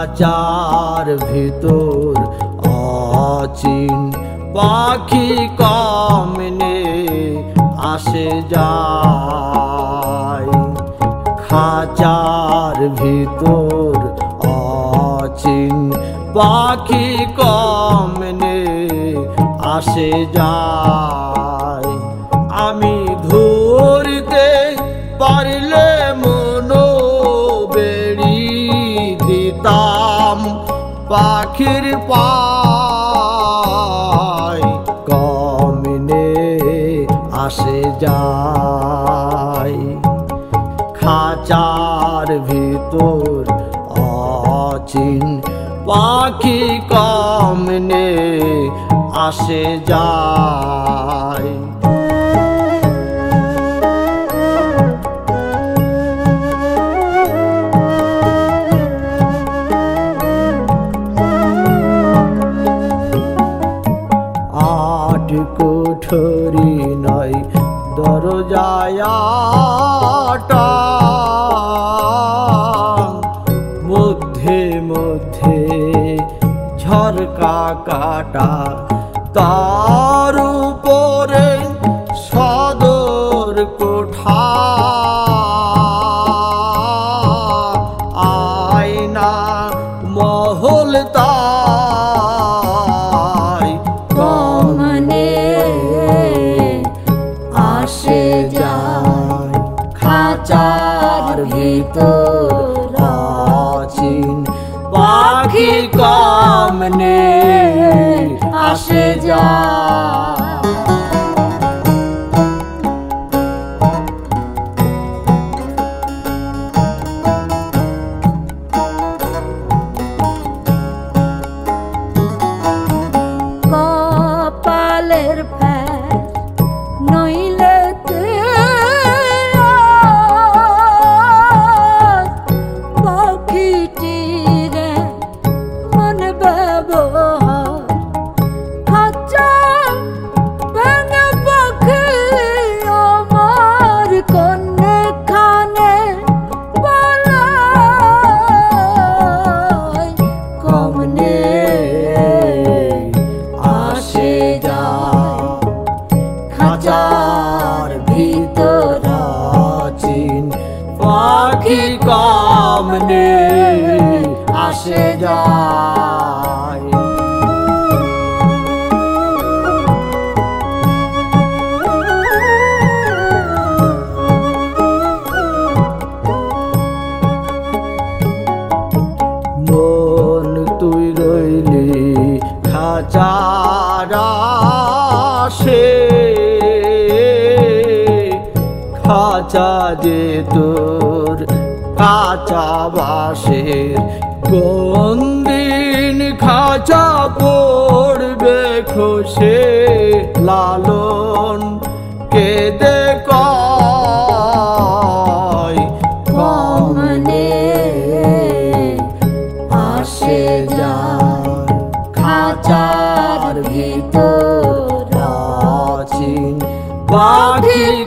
খাঁচার ভিতর অচিন পাখি কমনে আসে যায়। খাঁচার ভিতর অচিন পাখি কমনে আসে যায়। আমি ধরতে পারলে মনো বেড়ি দিতাম পাখির পায়, কমনে আসে যায়। খাঁচার ভিতর অচিন পাখি কমনে আসে যায়। আট কোঠরি নয় দরজায় আটা, মধ্যে মধ্যে ঝরকা কাটা, তার উপরে সদর কোঠা। আয়না মহল তাই কমনে আসে যায়। খাঁচার ভিতর অচিন পাখি কমনে আসে যায়। কপালের ফের নইলে পাখিটিরে মন ব্যবহার। খাঁচা ভেঙে পাখি আমার কন্যে খানে পালায়, কমনে আসে যায়। খাঁচার ভিতর অচিন পাখি কমনে আসে যায়। মন তুই রইলি খাঁচার আশে, খাঁচা যে তোর কাঁচা বাঁশের, কোন দিন খাঁচা পড়বে খসে। লালন কেঁদে কয় কমনে আসে যায়। খাঁচার ভিতর অচিন পাখি